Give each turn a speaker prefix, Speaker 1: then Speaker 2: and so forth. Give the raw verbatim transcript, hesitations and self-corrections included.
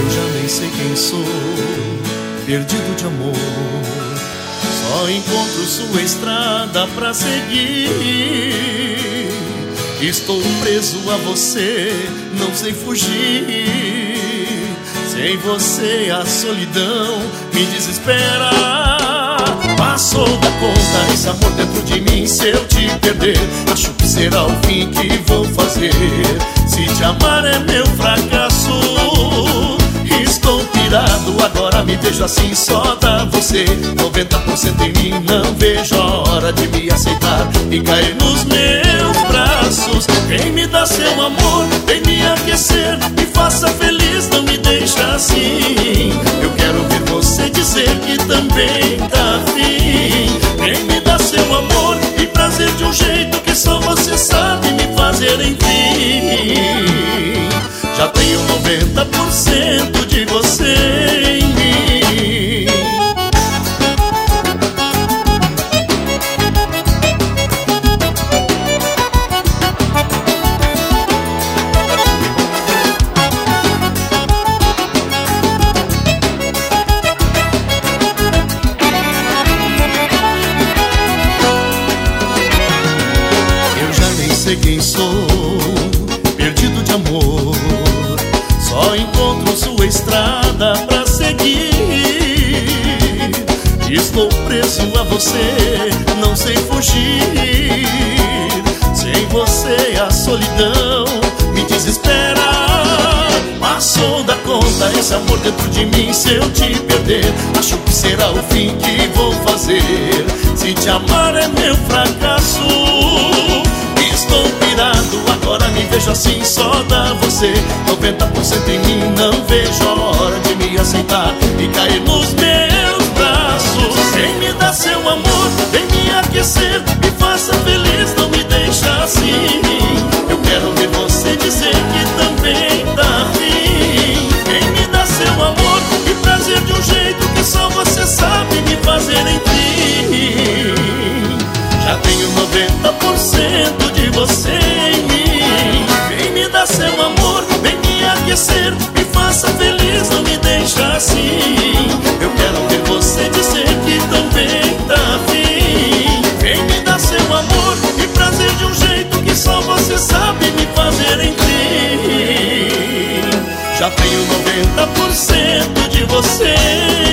Speaker 1: Eu já nem sei quem sou, perdido de amor. Só encontro sua estrada pra seguir. Estou preso a você, não sei fugir. Sem você a solidão me desespera. Passou da conta esse amor dentro de mim. Se eu te perder, acho que será o fim que vou fazer. Se te amar é meu fracasso, estou pirado, agora me vejo assim, só dá você. Noventa por cento em mim, não vejo a hora de me aceitar e cair nos meus braços. Vem me dar seu amor, vem me aquecer, me faça feliz, não me deixa assim. Eu quero ouvir você dizer que também tá afim. Vem me dar seu amor e prazer de um jeito que só você sabe me fazer enfim. Já tenho noventa por cento de você em mim. Eu já nem sei quem sou, perdido de amor. Só encontro sua estrada pra seguir. Estou preso a você, não sei fugir. Sem você a solidão me desespera. Passou da conta esse amor dentro de mim. Se eu te perder, acho que será o fim que vou fazer. Se te amar é meu fracasso, estou pirado, agora me vejo assim, só dá você. Noventa por cento em mim, não vejo a hora de me aceitar e cair nos meus braços. Vem me dar seu amor, vem me aquecer, me faça feliz, não me deixa assim. Eu quero ouvir você dizer que também tá afim. Vem me dar seu amor e prazer de um jeito que só você sabe me fazer enfim. Já tenho noventa por cento de você em mim. Vem me dar seu amor, vem me aquecer, me faça feliz, não me deixa assim. Eu quero ouvir você dizer que também tá afim. Vem me dar seu amor e prazer de um jeito que só você sabe me fazer enfim. Já tenho noventa por cento de você.